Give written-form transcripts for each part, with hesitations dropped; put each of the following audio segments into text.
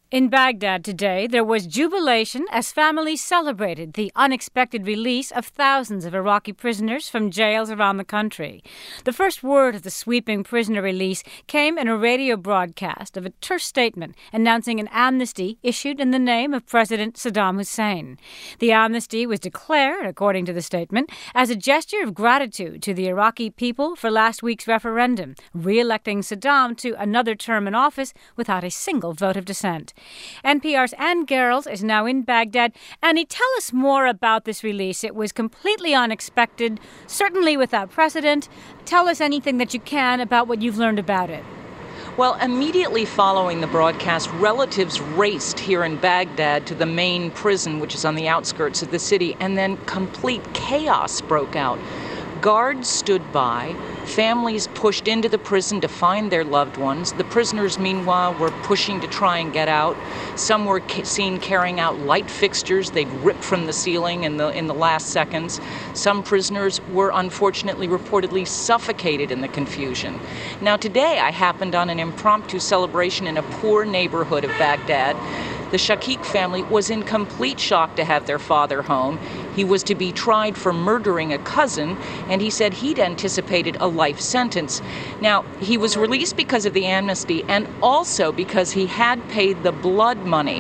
In Baghdad today, there was jubilation as families celebrated the unexpected release of thousands of Iraqi prisoners from jails around the country. The first word of the sweeping prisoner release came in a radio broadcast of a terse statement announcing an amnesty issued in the name of President Saddam Hussein. The amnesty was declared, according to the statement, as a gesture of gratitude to the Iraqi people for last week's referendum, re-electing Saddam to another term in office without a single vote of dissent. NPR's Anne Garrels is now in Baghdad. Annie, tell us more about this release. It was completely unexpected, certainly without precedent. Tell us anything that you can about what you've learned about it. Well, immediately following the broadcast, relatives raced here in Baghdad to the main prison, which is on the outskirts of the city, and then complete chaos broke out. Guards stood by. Families pushed into the prison to find their loved ones. The prisoners, meanwhile, were pushing to try and get out. Some were seen carrying out light fixtures they'd ripped from the ceiling in the last seconds. Some prisoners were unfortunately reportedly suffocated in the confusion. Now, today I happened on an impromptu celebration in a poor neighborhood of Baghdad. The Shakik family was in complete shock to have their father home. He was to be tried for murdering a cousin, and he said he'd anticipated a life sentence. Now, he was released because of the amnesty and also because he had paid the blood money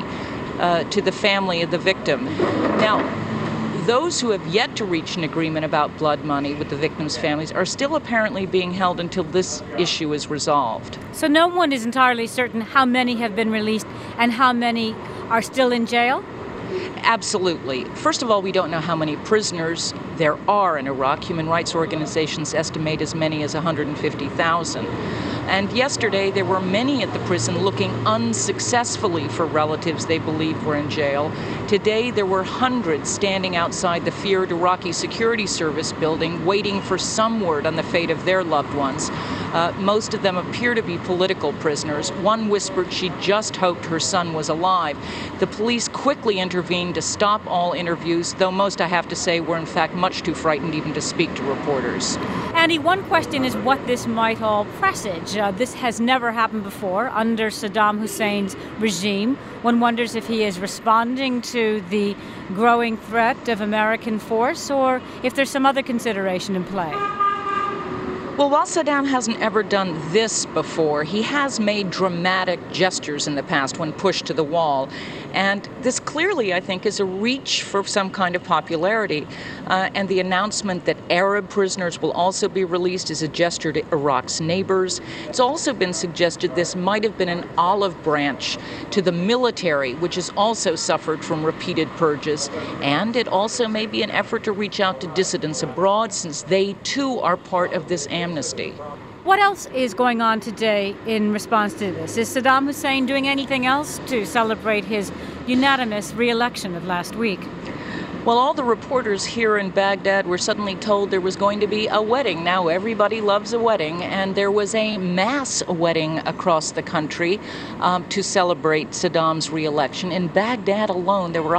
to the family of the victim. Now, those who have yet to reach an agreement about blood money with the victims' families are still apparently being held until this issue is resolved. So no one is entirely certain how many have been released and how many are still in jail? Absolutely. First of all, we don't know how many prisoners there are in Iraq. Human rights organizations estimate as many as 150,000. And yesterday, there were many at the prison looking unsuccessfully for relatives they believed were in jail. Today, there were hundreds standing outside the feared Iraqi Security Service building waiting for some word on the fate of their loved ones. Most of them appear to be political prisoners. One whispered she just hoped her son was alive. The police quickly intervened to stop all interviews, though most, I have to say, were in fact much too frightened even to speak to reporters. Annie, one question is what this might all presage. This has never happened before under Saddam Hussein's regime. One wonders if he is responding to the growing threat of American force or if there's some other consideration in play. Well, while Saddam hasn't ever done this before, he has made dramatic gestures in the past when pushed to the wall. And this clearly, I think, is a reach for some kind of popularity. And the announcement that Arab prisoners will also be released is a gesture to Iraq's neighbors. It's also been suggested this might have been an olive branch to the military, which has also suffered from repeated purges. And it also may be an effort to reach out to dissidents abroad, since they, too, are part of this amnesty. What else is going on today in response to this? Is Saddam Hussein doing anything else to celebrate his unanimous re-election of last week? Well, all the reporters here in Baghdad were suddenly told there was going to be a wedding. Now everybody loves a wedding, and there was a mass wedding across the country to celebrate Saddam's re-election. In Baghdad alone, there were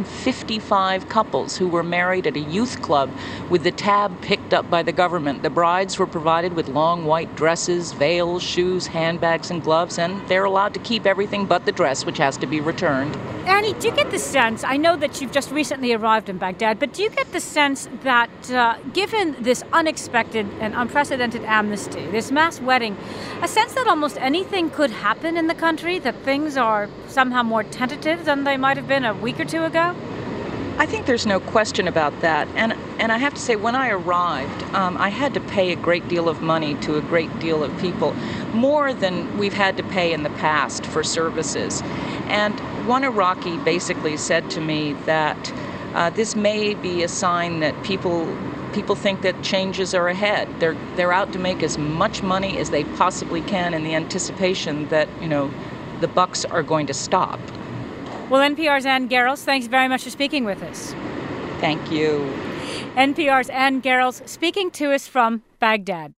155 couples who were married at a youth club with the tab picked up by the government. The brides were provided with long white dresses, veils, shoes, handbags, and gloves, and they're allowed to keep everything but the dress, which has to be returned. Annie, do you get the sense, I know that you've just recently arrived in Baghdad, but do you get the sense that given this unexpected and unprecedented amnesty, this mass wedding, a sense that almost anything could happen in the country, that things are somehow more tentative than they might have been a week or two ago? I think there's no question about that. And I have to say, when I arrived, I had to pay a great deal of money to a great deal of people, more than we've had to pay in the past for services. And one Iraqi basically said to me that this may be a sign that people think that changes are ahead. They're out to make as much money as they possibly can in the anticipation that, the bucks are going to stop. Well, NPR's Anne Garrels, thanks very much for speaking with us. Thank you. NPR's Anne Garrels speaking to us from Baghdad.